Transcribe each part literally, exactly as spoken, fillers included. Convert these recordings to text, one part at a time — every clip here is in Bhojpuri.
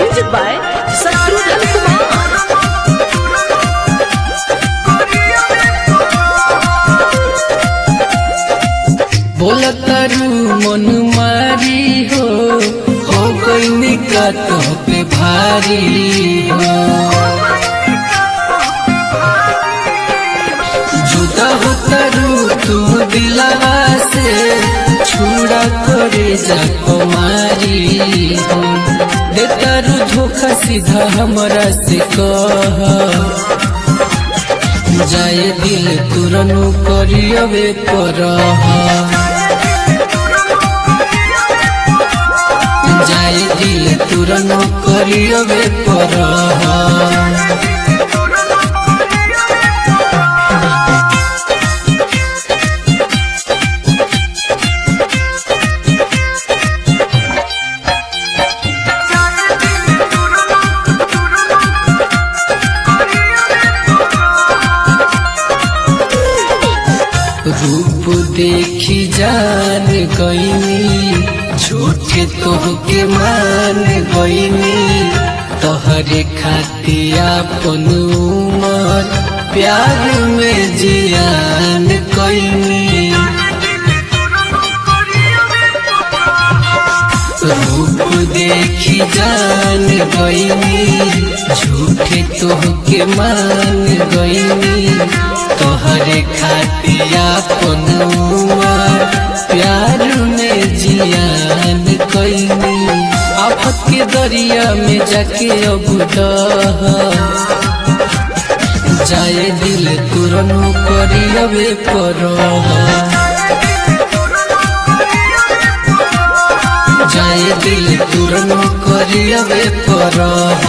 Music by Shatrughan Kumar. बोलतारू मन मारी हो हो गई निकट पे भारी हो, जुदा होतारू तू दिलवा से छुड़ा करे जाको मारी हो, देतारू धोखा सीधा हमरा से कह जाए दिल तुरनु करियवे परह, जाए दिल तुरनु करियवे परह। रूप देखी जान गईनी झूठे तोहके मान गईनी, तोहरे खातिर अपन उमर प्यार में जियान कईनी। रूप देखी जान गईनी झूठे तोहके मान गईनी, तोहरे खातिर अपन प्यार में जियान कईनी। आफत के दरिया में जाके अब जाए दिल तुरनु करियवे परह, जाए दिल तुरनु करियवे परह।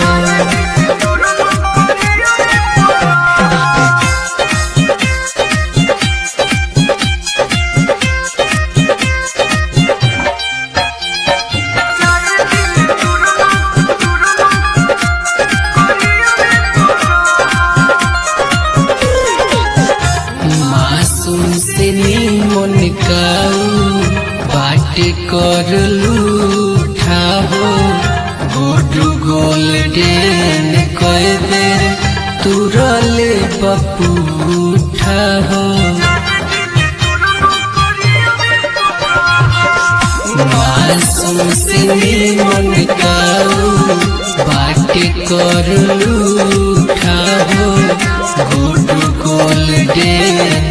से नीमन काऊ बाटे कर लूठा हो, गोडू गोल्डन कह दे तुरले बपूठा हो। मासूम से नीमन काऊ बाटे कर लूठा हो, गोडू गोल्डन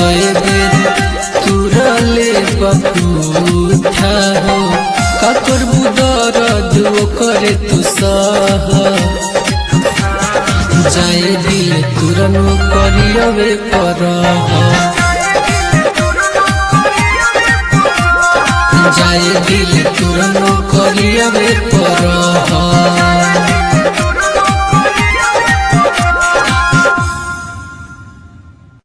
तुरले बपूठा हो। काकर बुदरद करे तू सह, जाए दिल तुरनु करियवे परह, जाए दिल तुरनु करियवे परह।